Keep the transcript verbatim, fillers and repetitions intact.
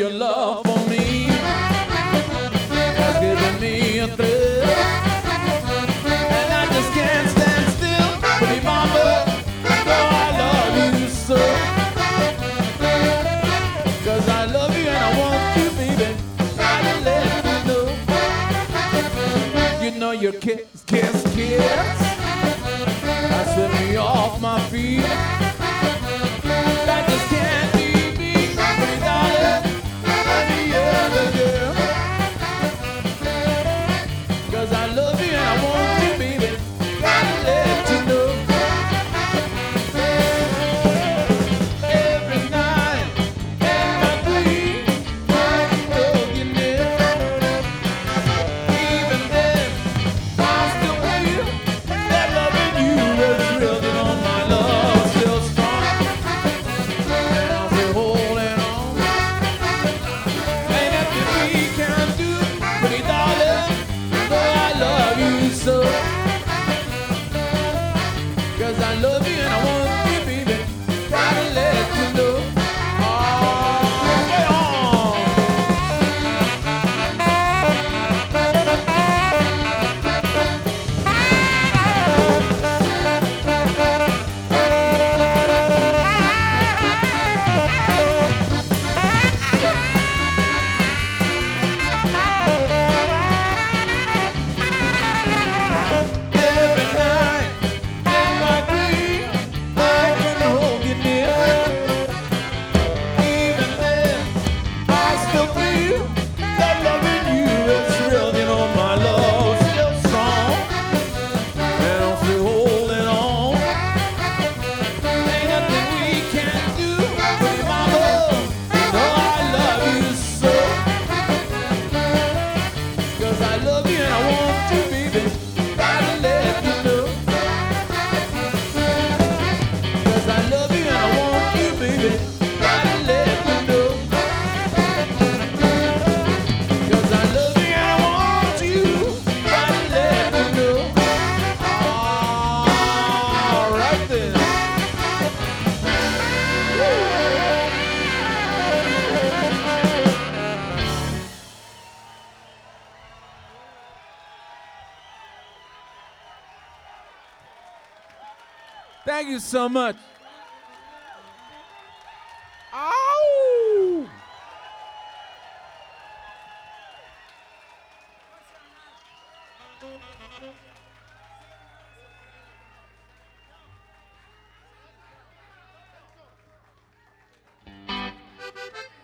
your love for me has given me a thrill, and I just can't stand still. Pretty mama, though I love you so, 'cause I love you and I want you, baby. Gotta let you know. You know your kiss, kiss, kiss, I swept me off my feet. I just can't be me, pretty darling, any other girl. 'Cause I love you and I want you, baby. Gotta let you know. Every night in my dream, I hug you near. Even then, I still feel that loving you is real. You know my love's still strong, and I'm still holding on. Ain't nothing we can do, pretty darling, though I love you so. 'Cause I love you and I want you, baby. Gotta let you know. Oh, get on. Every night in my dream, I can hold you near. Even then, I still feel that loving you is real. You know my love's still strong, and I'm still holding on. Ain't nothing we can do, pretty mama, though I love you so. 'Cause I love you and I want you, baby. Gotta let you know. 'Cause I love you and I want you, baby. Gotta let you know. 'Cause I love you and I want you. Gotta let you know. All right then. Thank you so much.